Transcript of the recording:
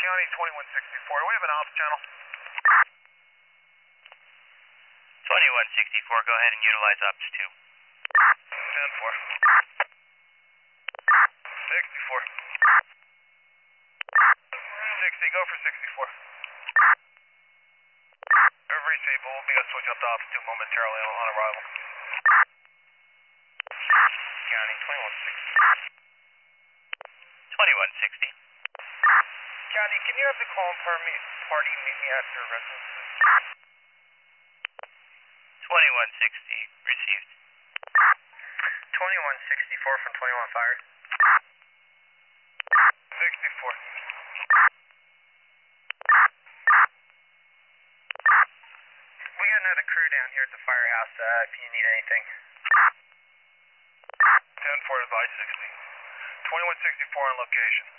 County 2164. Do we have an ops channel? 2164, go ahead and utilize ops 2. 10-4. 64. 60, go for 64. Every stable will be a switch up to ops 2 momentarily on arrival. County 2160. County, can you have the call and party meet me at your residence, please? 2160, received. 2164 from 21 Fire. 64. We got another crew down here at the firehouse if you need anything. 10-4 advice 60. 2164 on location.